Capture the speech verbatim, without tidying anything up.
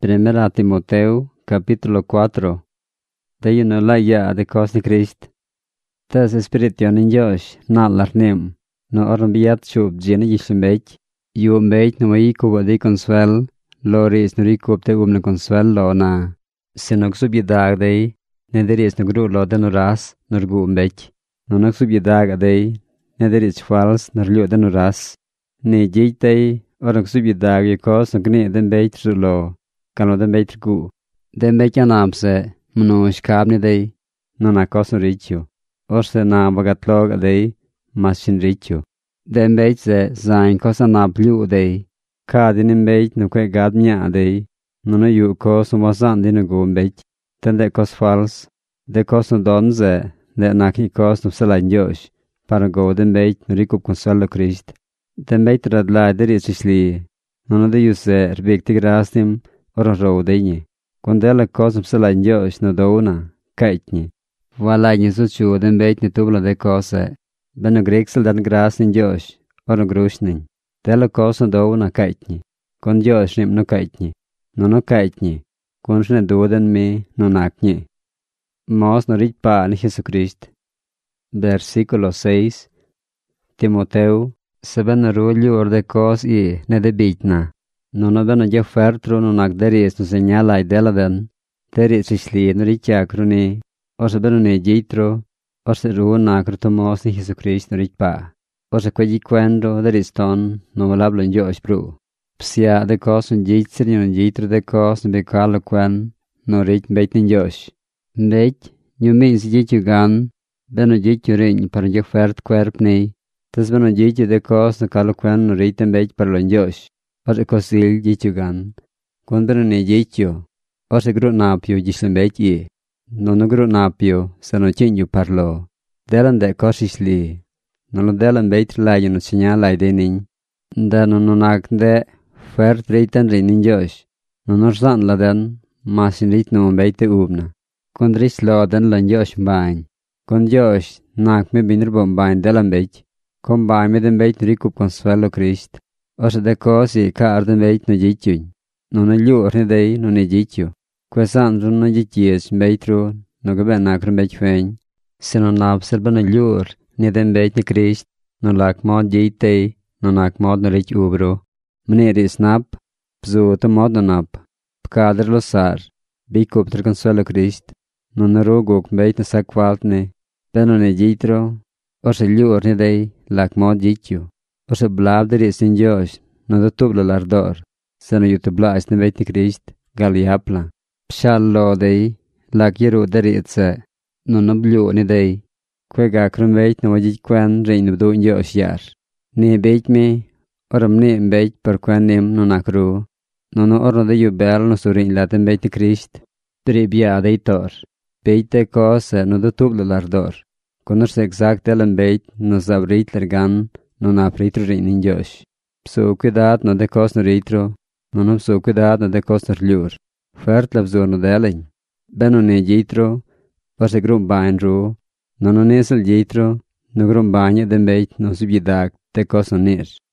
Primera Timoteo, capítulo cuatro. De yun no la ya de cos ni Christ. Tas espirition in Josh, nalar nim. No oran biat shub jena yishlimbech. Yu mbech no mai kuba di consuel. Loris no rikup te um na consuel lo na. Sinok subyedag day. Nederis no gru lo den ras, nor gu mbech. No nok subyedag day. Nederis fals, nor liu den ras. Ni jich day. Oran subyedag yukos no gni den bech rulo. Kalo den bech gu. Den bech anamse. Mno ishkabni day. No na kos no richu. Orse na bagatlog day. Masin richu. Den bech ze zain kos anab liu day. Kadi nin bech no kwe gad mya day. No no yu kos no wasan di no gu bech. Den de kos fals. De kos no don ze. De naki kos no salain josh. Para go den bech no rikup consuelo Christ. Den bech radlai der is isli. No no de yu ze rbikti grastim. Oro ro day. Kondela kos no salain josh no douna. Kaitni. Wala nyi su chu den bech ni tubla de kose. Beno grexel dan gras nin josh. Oro grushnin. Dela kos no douna kaitni. Kon josh nim no kaitni. No no kaitni. Kon shne doden me no nakni. Mos no rich pa ni Jesucrist. Versículo seis. Timoteo, se beno rulju or de kos i ne de bitna. No no beno je fertro no nak deris no señala i dela den. Deris isli no rich akruni. O se beno ne jitro. O se ru nakro to mos ni Jesucrist no rich pa. O se quegi quendo deris ton no volablo in josh bru. Psia de kos un jitser ni un jitro de kos no becalo quen no rich beit nin josh. Mbech, nyu means jitu gan. Beno jitu ring par je fert querp ni. Tas beno jitu de kos no calo quen no rich beit par lo in josh. O se cosil jitu gan. Kon beno ne jitu. O se gru napio jislen bech i. No no gru napio se no chinju parlo. Delan de kos isli. No lo delan beit layo no señala i de nin. Da no no nak de fert reitan rin in josh. No no san la den. Masin rit no beit te ubna. Kon dris lo den lan josh bain. Kon josh nak me binir bom bain delan bech. Kon bain me den beit rikup consuelo Christ. Ose de kosi ka arden beit no jichuin. No no liu orne dei no ne jichu. Quesan run no jichies beitru no gaben nakron bech fein. Se no nab selba no liur ne den beit ni Christ. No lak mod jitei no nak mod no rich ubro. Mneri snap. Pzu to mod no nap. Pkader lo sar. Bikup ter consuelo Christ. No no roguk beit no sakwaltne. Beno ne jitro. Ose liur ne dei lak mod jichu. Ose blab der is in josh. No do tublo lardor. Se no yutublais ne beit ni Christ. Gali hapla. Pshallo dei. Lak yeru der itse. No no blio ne dei. Kwega krum beit no wajit quen rein do in josh yar. Ne beit me. Oram ne beit per quen nim no nakru. No no orno de yu bel no surin laten beit ni Christ. Prebia dei tor. Beit te kose no do tublo lardor. Conoce exact elen beit no zabrit lergan no na pritro rein in josh. Pso cuidad no de kos no ritro. No no pso cuidad no de kos no rliur. Fert labzor no delen. Beno ne jitro. Ose grum bain ru. No no nesel jitro. No grum bain den beit no subjedag de kos no nir.